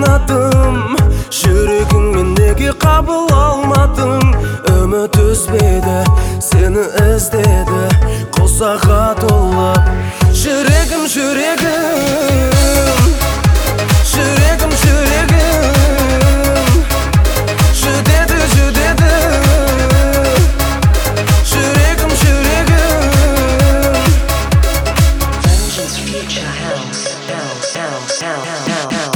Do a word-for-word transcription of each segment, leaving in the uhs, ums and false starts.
арнадым, жүрегіңмен неге қабыл алмадың? Үміт үзбеді, сені іздеді, қосаға толып. Жүрегім, жүрегім, жүрегім, жүрегім, жүдеді, жүдеді. Жүрегім, жүрегім. Vengeance Future House, house, house, house, house, house.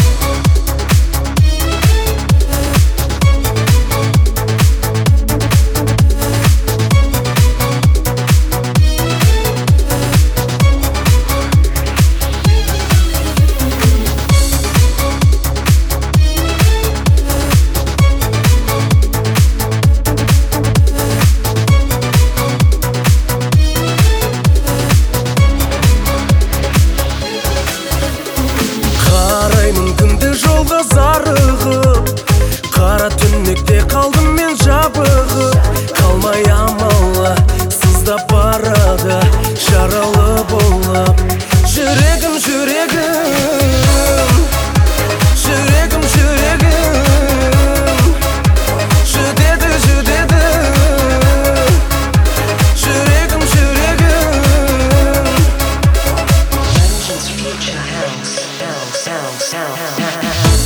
Зарығып, қара түнекте қалдым мен жабығып. Қалмай амалы, сыздап барады, жаралы болып. Жүрегім, жүрегім, жүрегім, жүрегім, жүдеді, жүдеді. Жүрегім, жүрегім. Vengeance Future House, house, house, house, house.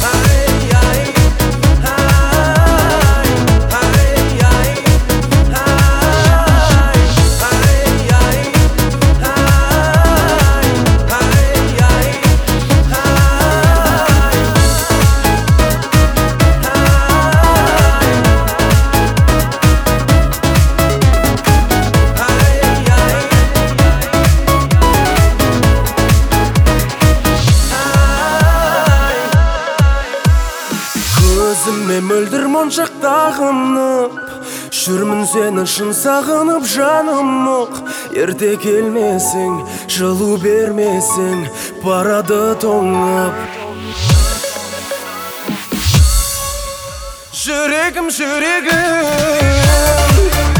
Көзіме мөлдір моншақтағынып, жүрмін сені шын сағынып жаным мұқ. Ерте келмесең, жылу бермесең, барады тоңып. Жүрегім, жүрегім.